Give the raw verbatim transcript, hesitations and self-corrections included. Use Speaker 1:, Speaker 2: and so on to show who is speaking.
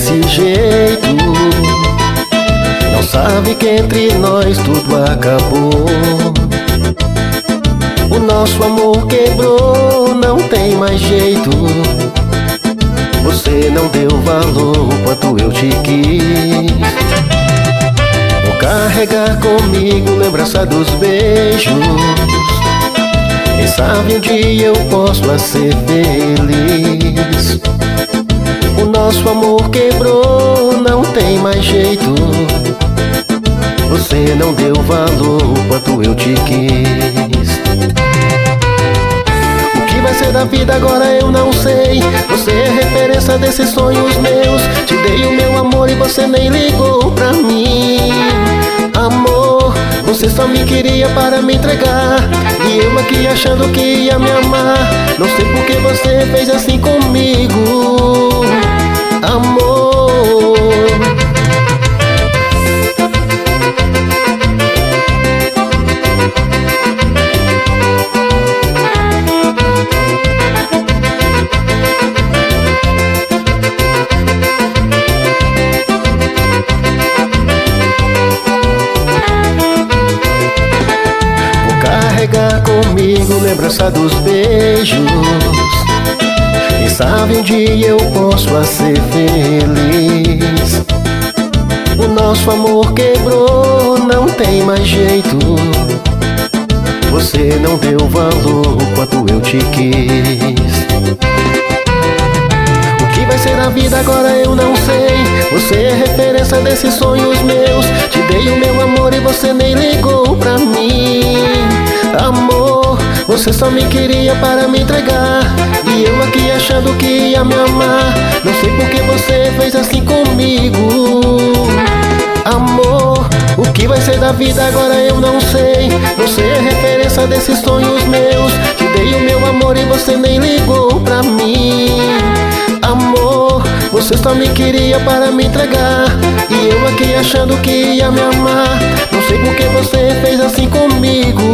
Speaker 1: desse jeito. Não sabe que entre nós tudo acabou. O nosso amor quebrou, não tem mais jeito. Você não deu valor quanto eu te quis. Vou carregar comigo lembrança dos beijos. Quem sabe um dia eu posso ser feliz. O nosso amor quebrou, não tem mais jeito. Você não deu valor quanto eu te quis. O que vai ser da vida agora eu não sei. Você é referência desses sonhos meus. Te dei o meu amor e você nem ligou pra mim. Amor, você só me queria para me entregar, e eu aqui achando que ia me amar. Não sei por que você fez assim comigo. Amor, carregar comigo lembrança dos beijos. Quem sabe um dia eu posso ser feliz. O nosso amor quebrou, não tem mais jeito. Você não deu valor quanto eu te quis. O que vai ser da vida agora eu não sei. Você é referência desses sonhos meus. Te dei o meu amor e você nem ligou pra mim. Amor, você só me queria para me entregar, e eu aqui achando que ia me amar. Não sei por que você fez assim comigo. Amor, o que vai ser da vida agora eu não sei. Você é referência desses sonhos meus. Te dei o meu amor e você nem ligou pra mim. Amor, você só me queria para me entregar, e eu aqui achando que ia me amar. Não sei por que você fez assim comigo.